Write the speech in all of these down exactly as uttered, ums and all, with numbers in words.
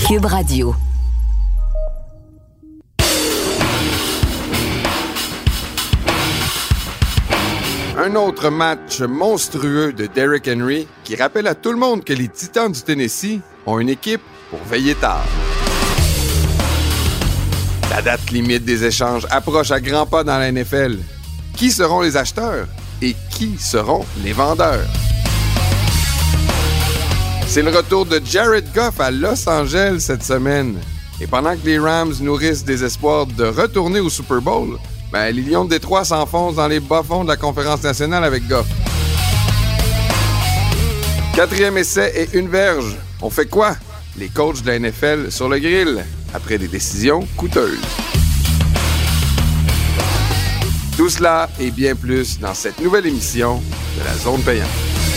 Cube Radio. Un autre match monstrueux de Derrick Henry qui rappelle à tout le monde que les Titans du Tennessee ont une équipe pour veiller tard. La date limite des échanges approche à grands pas dans la N F L. Qui seront les acheteurs et qui seront les vendeurs? C'est le retour de Jared Goff à Los Angeles cette semaine. Et pendant que les Rams nourrissent des espoirs de retourner au Super Bowl, ben, les Lions de Détroit s'enfoncent dans les bas-fonds de la Conférence nationale avec Goff. Quatrième essai et une verge. On fait quoi? Les coachs de la N F L sur le grill, après des décisions coûteuses. Tout cela et bien plus dans cette nouvelle émission de la Zone Payante.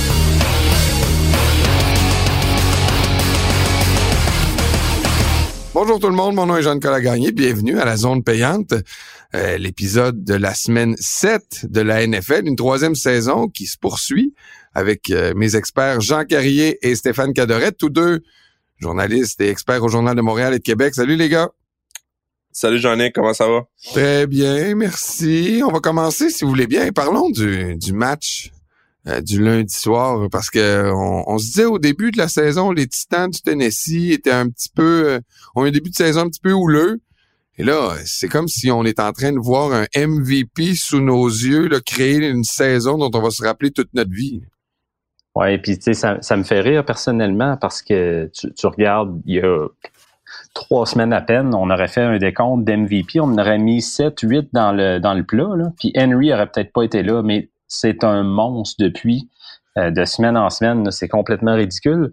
Bonjour tout le monde, mon nom est Jean-Nicolas Gagné, bienvenue à la Zone Payante, euh, l'épisode de la semaine sept de la N F L, une troisième saison qui se poursuit avec euh, mes experts Jean Carrier et Stéphane Cadorette, tous deux journalistes et experts au Journal de Montréal et de Québec. Salut les gars! Salut Jean-Nic, comment ça va? Très bien, merci. On va commencer, si vous voulez bien. Parlons du, du match euh, du lundi soir, parce que on, on se disait au début de la saison, les Titans du Tennessee étaient un petit peu, euh, ont un début de saison un petit peu houleux. Et là, c'est comme si on est en train de voir un M V P sous nos yeux, là, créer une saison dont on va se rappeler toute notre vie. Ouais, puis tu sais, ça, ça me fait rire personnellement parce que tu, tu regardes, il y a trois semaines à peine, on aurait fait un décompte d'M V P, on en aurait mis sept, huit dans le dans le plat, là, puis Henry aurait peut-être pas été là, mais c'est un monstre depuis, euh, de semaine en semaine, là, c'est complètement ridicule.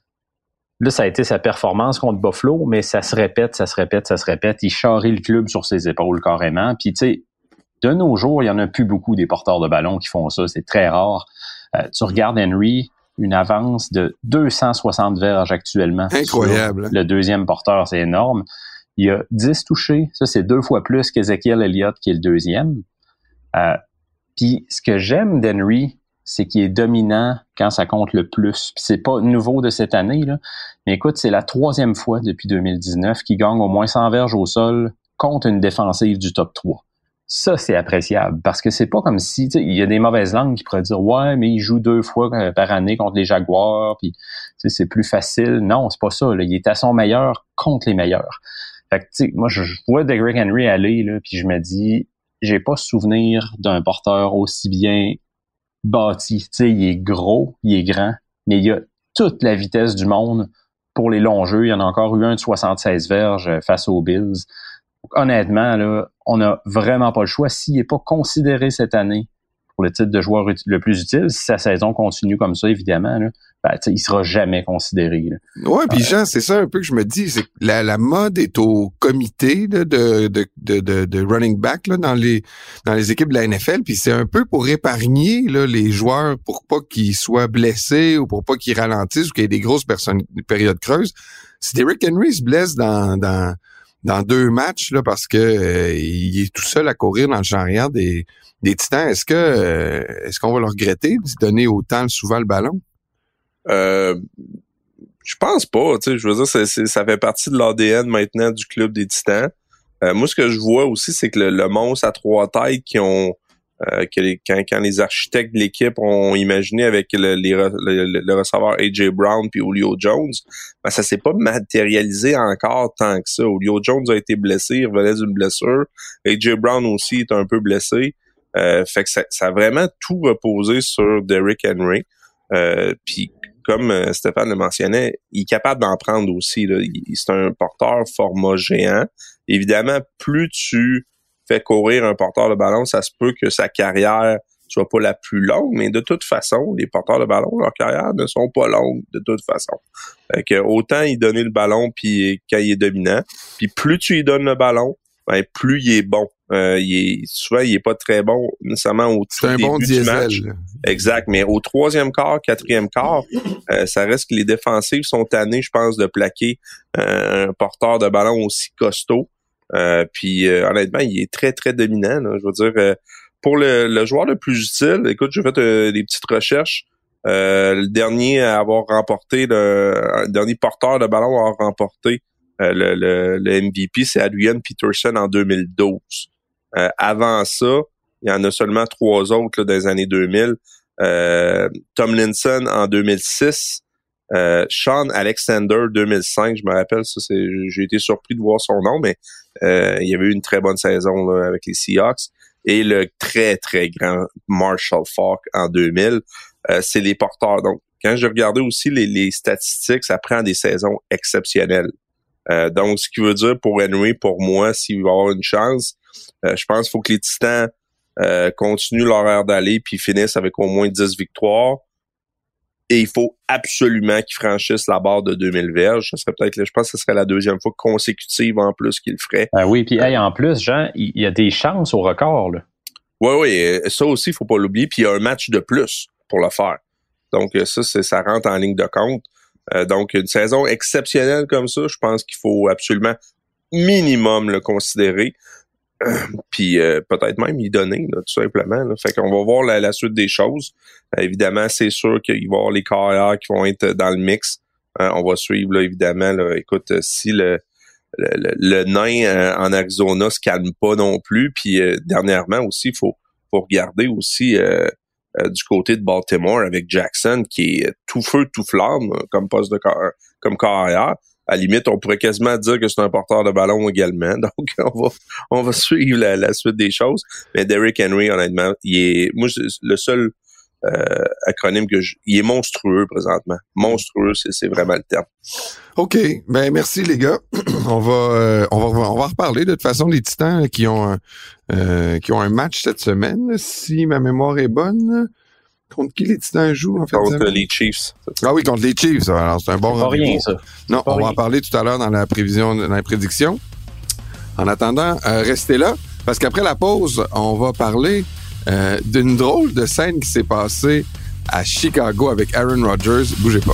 Là, ça a été sa performance contre Buffalo, mais ça se répète, ça se répète, ça se répète. Il charrie le club sur ses épaules carrément. Puis, tu sais, de nos jours, il y en a plus beaucoup des porteurs de ballon qui font ça. C'est très rare. Euh, tu regardes Henry, une avance de deux cent soixante verges actuellement. Incroyable. Le deuxième porteur, c'est énorme. Il y a dix touchés. Ça, c'est deux fois plus qu'Ezekiel Elliott, qui est le deuxième. Euh, Puis, ce que j'aime d'Henry, c'est qu'il est dominant quand ça compte le plus. Puis c'est pas nouveau de cette année, là. Mais écoute, c'est la troisième fois depuis deux mille dix-neuf qu'il gagne au moins cent verges au sol contre une défensive du top trois. Ça, c'est appréciable parce que c'est pas comme si, tu sais, il y a des mauvaises langues qui pourraient dire « Ouais, mais il joue deux fois par année contre les Jaguars, puis tu sais, c'est plus facile. » Non, c'est pas ça, là. Il est à son meilleur contre les meilleurs. Fait que, tu sais, moi, je vois Derrick Henry aller, là, puis je me dis, j'ai pas souvenir d'un porteur aussi bien bâti. Tu sais, il est gros, il est grand, mais il a toute la vitesse du monde pour les longs jeux. Il y en a encore eu un de soixante-seize verges face aux Bills. Donc, honnêtement, là, on n'a vraiment pas le choix. S'il n'est pas considéré cette année pour le titre de joueur le plus utile, si sa saison continue comme ça, évidemment, là, ben, il sera jamais considéré. Oui, puis Jean, c'est ça un peu que je me dis, c'est que la, la mode est au comité là, de, de, de, de, de running back là, dans les dans les équipes de la N F L, puis c'est un peu pour épargner là, les joueurs pour pas qu'ils soient blessés ou pour pas qu'ils ralentissent ou qu'il y ait des grosses personnes, des périodes creuses. Si Derrick Henry se blesse dans dans dans deux matchs là parce que euh, il est tout seul à courir dans le champ arrière des des Titans, est-ce que euh, est-ce qu'on va le regretter de donner autant souvent le ballon? Euh, je pense pas, tu sais, je veux dire, c'est, c'est, ça fait partie de l'A D N maintenant du club des Titans. Euh, moi, ce que je vois aussi, c'est que le, le monstre à trois têtes qui ont, euh, que les, quand, quand les architectes de l'équipe ont imaginé avec le, les, le, le receveur A J Brown puis Julio Jones, ben ça s'est pas matérialisé encore tant que ça. Julio Jones a été blessé, il revenait d'une blessure. A J Brown aussi est un peu blessé. Euh, fait que ça, ça a vraiment tout reposé sur Derrick Henry. Euh, puis comme euh, Stéphane le mentionnait, il est capable d'en prendre aussi. Là. Il, c'est un porteur format géant. Évidemment, plus tu fais courir un porteur de ballon, ça se peut que sa carrière soit pas la plus longue, mais de toute façon, les porteurs de ballon, leur carrière ne sont pas longues de toute façon. Fait que autant il donner le ballon puis quand il est dominant, puis plus tu lui donnes le ballon, ben plus il est bon. Euh, il est, souvent, il est pas très bon nécessairement au C'est un début bon du diesel, match. là. Exact, mais au troisième quart, quatrième quart, euh, ça reste que les défensives sont tannées, je pense, de plaquer euh, un porteur de ballon aussi costaud. Euh, puis euh, honnêtement, il est très, très dominant. Là. Je veux dire, euh, pour le, le joueur le plus utile, écoute, j'ai fait euh, des petites recherches. Euh, le dernier à avoir remporté, le, le dernier porteur de ballon à avoir remporté euh, le, le, le M V P, c'est Adrian Peterson en deux mille douze. Euh, avant ça, il y en a seulement trois autres là, dans les années deux mille. Euh, Tomlinson en deux mille six, euh, Sean Alexander deux mille cinq, je me rappelle, ça c'est, j'ai été surpris de voir son nom, mais euh, il y avait eu une très bonne saison là, avec les Seahawks. Et le très, très grand Marshall Faulk en deux mille, euh, c'est les porteurs. Donc, quand je regardais aussi les, les statistiques, ça prend des saisons exceptionnelles. Euh, donc, ce qui veut dire pour Henry, pour moi, s'il va avoir une chance, euh, je pense qu'il faut que les Titans euh, continuent leur air d'aller puis finissent avec au moins dix victoires. Et il faut absolument qu'ils franchissent la barre de deux mille verges. Ça serait peut-être, je pense que ce serait la deuxième fois consécutive en plus qu'ils le feraient. Ah oui, puis hey, en plus, Jean, il y a des chances au record, là. Oui, oui, ça aussi, il faut pas l'oublier. Puis il y a un match de plus pour le faire. Donc ça, c'est, ça rentre en ligne de compte. Euh, donc une saison exceptionnelle comme ça, je pense qu'il faut absolument minimum le considérer. Puis euh, peut-être même y donner, là, tout simplement. Là. Fait qu'on va voir la, la suite des choses. Euh, évidemment, c'est sûr qu'il va y avoir les carrières qui vont être dans le mix. Euh, on va suivre, là, évidemment. Là, écoute, si le, le, le, le nain euh, en Arizona se calme pas non plus, puis euh, dernièrement aussi, il faut, faut regarder aussi euh, euh, du côté de Baltimore avec Jackson, qui est tout feu, tout flamme comme poste de car- comme carrière. À la limite, on pourrait quasiment dire que c'est un porteur de ballon également. Donc, on va, on va suivre la, la suite des choses. Mais Derrick Henry, honnêtement, il est, moi, le seul euh, acronyme que je, il est monstrueux présentement. Monstrueux, c'est, c'est vraiment le terme. OK. Ben, merci, les gars. on va, euh, on va, on va reparler de toute façon des Titans qui ont, un, euh, qui ont un match cette semaine, si ma mémoire est bonne. Contre qui les Titans jouent, en fait? Contre les Chiefs. Ah oui, contre les Chiefs. Alors, c'est un bon rendez-vous. Pas rien, ça. Non, pas on rien. va en parler tout à l'heure dans la prévision, dans la prédiction. En attendant, euh, restez là, parce qu'après la pause, on va parler euh, d'une drôle de scène qui s'est passée à Chicago avec Aaron Rodgers. Bougez pas.